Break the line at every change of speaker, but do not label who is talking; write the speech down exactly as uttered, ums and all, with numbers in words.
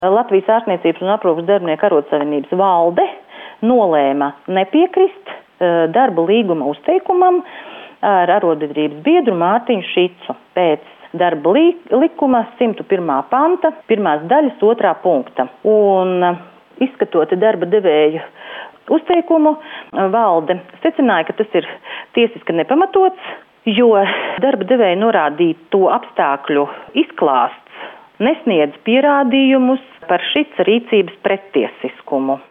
Latvijas ārstniecības un aprūpes darbinieku arotsavienības valde nolēma nepiekrist darba līguma uzteikumam ar arotbiedrības biedru Mārtiņu Šicu pēc darba likuma simta pirmā panta, pirmās daļas otrā punkta. Un izskatot darba devēju uzteikumu, valde secināja, ka tas ir tiesiski nepamatots, jo darba devēja norādīto apstākļu izklāsts nesniedz pierādījumus par Šica rīcības prettiesiskumu.